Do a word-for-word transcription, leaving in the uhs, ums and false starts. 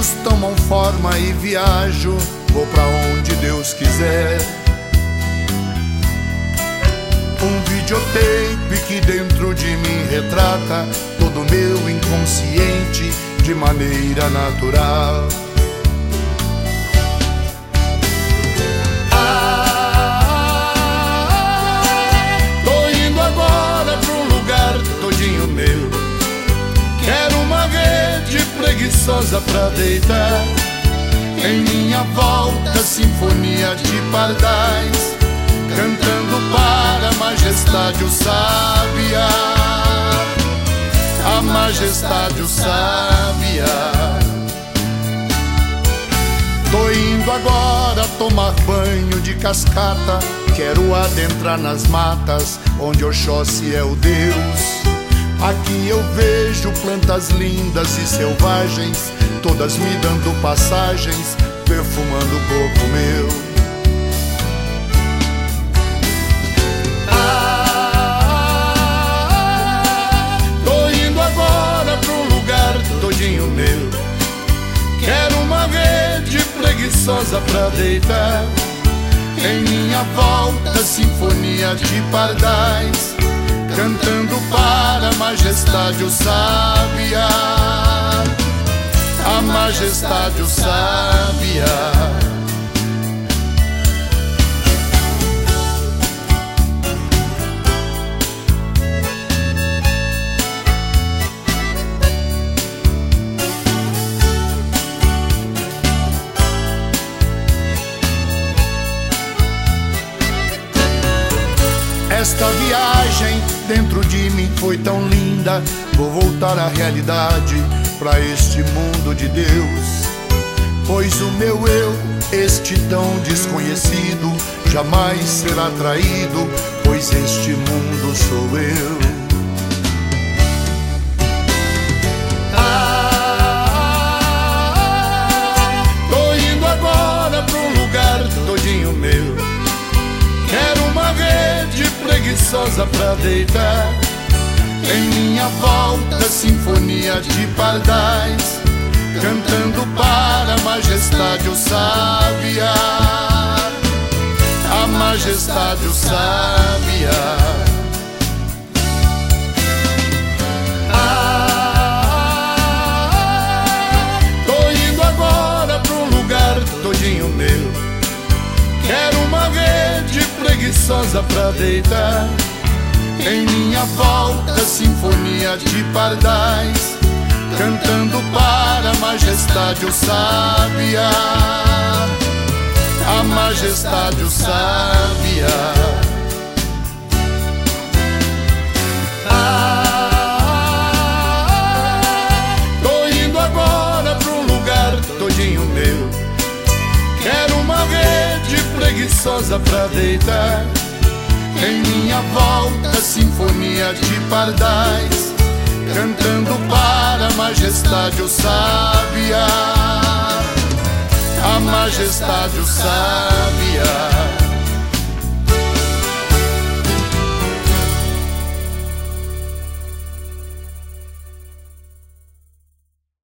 sonhos tomam forma e viajo, vou pra onde Deus quiser. Um videotape que dentro de mim retrata todo o meu inconsciente de maneira natural. Ah, tô indo agora pra um lugar todinho meu. Quero uma rede preguiçosa pra deitar. Em minha volta, sinfonia de pardais, cantando para a majestade o sábia, a majestade o sábia. Tô indo agora tomar banho de cascata. Quero adentrar nas matas, onde Oxóssi é o Deus. Aqui eu vejo plantas lindas e selvagens, todas me dando passagens, perfumando o corpo meu. Ah, tô indo agora pra um lugar todinho meu. Quero uma rede preguiçosa pra deitar. Em minha volta, sinfonia de pardais, cantando para a majestade o sábia, a majestade o sábia. Esta viagem dentro de mim foi tão linda. Vou voltar à realidade, pra este mundo de Deus. Pois o meu eu, este tão desconhecido, jamais será traído, pois este mundo sou eu. Ah, tô indo agora pra um lugar todinho meu. Quero uma rede preguiçosa pra deitar. Em minha volta, sinfonia de pardais, cantando para a majestade o sábia, a majestade o sábia. Ah, tô indo agora pra um lugar todinho meu. Quero uma rede preguiçosa pra deitar. Em minha volta, sinfonia de pardais, cantando para a majestade o sábia, a majestade o sábia. Ah, tô indo agora pra um lugar todinho meu. Quero uma rede preguiçosa pra deitar. Em minha volta, sinfonia de pardais, cantando para a majestade o sábia, a majestade o sábia.